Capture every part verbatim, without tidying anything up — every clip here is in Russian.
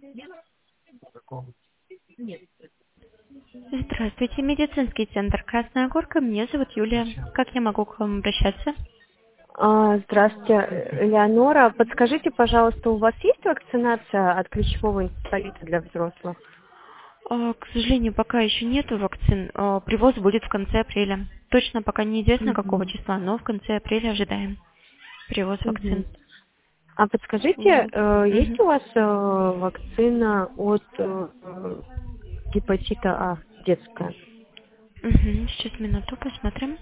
Здравствуйте, медицинский центр «Красная Горка». Меня зовут Юлия. Как я могу к вам обращаться? А, Здравствуйте, Леонора. Подскажите, пожалуйста, у вас есть вакцинация от клещевого энцефалита для взрослых? А, К сожалению, пока еще нету вакцин. А, Привоз будет в конце апреля. Точно пока неизвестно какого Мгм. числа, но в конце апреля ожидаем привоз вакцин. Мгм. А подскажите, Вот. э, есть Мгм. у вас э, вакцина от э, э, гепатита А детская? Мгм. Сейчас минуту посмотрим.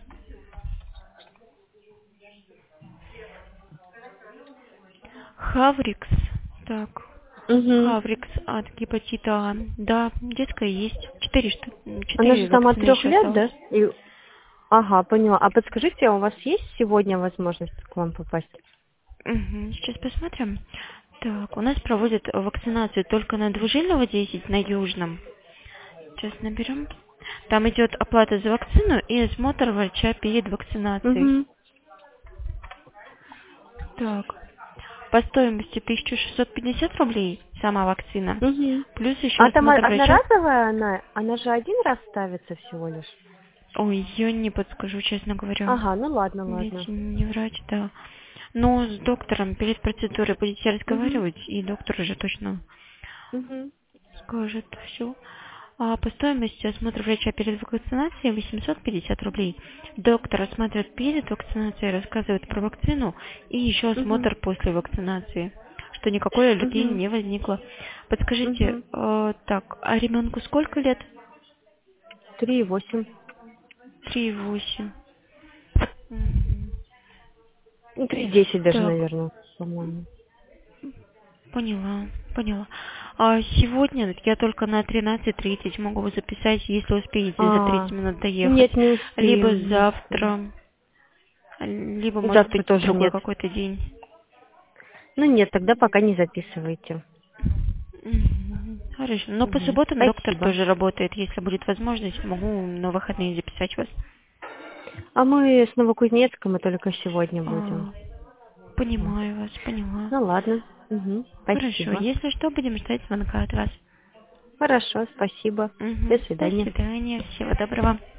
Хаврикс. Так. Угу. Хаврикс от гепатита А. Да, детская есть. Четыре, шту- Она же четыре там от вакцины трех еще лет, осталось. да? И- Ага, поняла. А подскажите, а у вас есть сегодня возможность к вам попасть? Мгм. Сейчас посмотрим. Так, у нас проводят вакцинацию только на двужильного десять на Южном. Сейчас наберем. Там идет оплата за вакцину и осмотр врача перед вакцинацией. Угу. Так, по стоимости тысяча шестьсот пятьдесят рублей сама вакцина. Угу. Плюс еще А там о- осмотр врача. одноразовая она? Она же один раз ставится всего лишь? Ой, я не подскажу, честно говоря. Ага, ну ладно, Ведь ладно. не врач, да. Но с доктором перед процедурой будете Угу. разговаривать, и доктор уже точно Угу. скажет все. А по стоимости осмотра врача перед вакцинацией восемьсот пятьдесят рублей. Доктор осматривает перед вакцинацией, рассказывает про вакцину и еще Угу. осмотр после вакцинации, что никакой аллергии Угу. не возникло. Подскажите, Угу. э, так, а ребенку сколько лет? Три и восемь. Три и восемь. Мгм. Ну, три и десять даже, Так, наверное, по-моему. поняла, поняла. А сегодня я только на тринадцать тридцать могу вас записать, если успеете за тридцать А, минут доехать. нет, не Либо успеем, не успеем. завтра, либо, может Завтра быть, тоже другой нет. какой-то день. Ну нет, тогда пока не записывайте. Мгм. Хорошо. Но по Мгм. субботам доктор Спасибо. тоже работает. Если будет возможность, могу на выходные записать вас. А мы с Новокузнецком мы только сегодня будем. А, Вот. понимаю вас, поняла. Ну ладно. Мгм. Хорошо. Спасибо. Если что, будем ждать звонка от вас. Хорошо, спасибо. До Мгм. До свидания. свидания. Всего доброго.